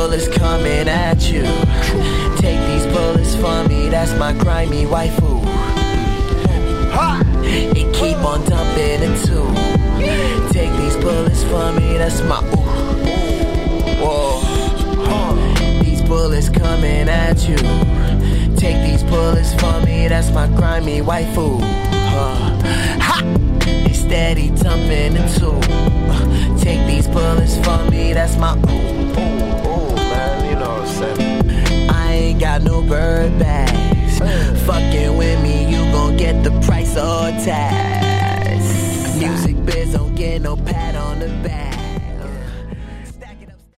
bullets coming at you. Take these bullets from me, that's my grimy waifu. It keep on dumping in two. Take these bullets from me, that's my ooh. Whoa. These bullets coming at you. Take these bullets from me, that's my grimy waifu. Ha! They steady dumping in two. Take these bullets from me, that's my ooh, man, you know what I'm saying. I ain't got no bird bags. Fucking with me, you gon' get the price or tax. Music biz don't get no pass.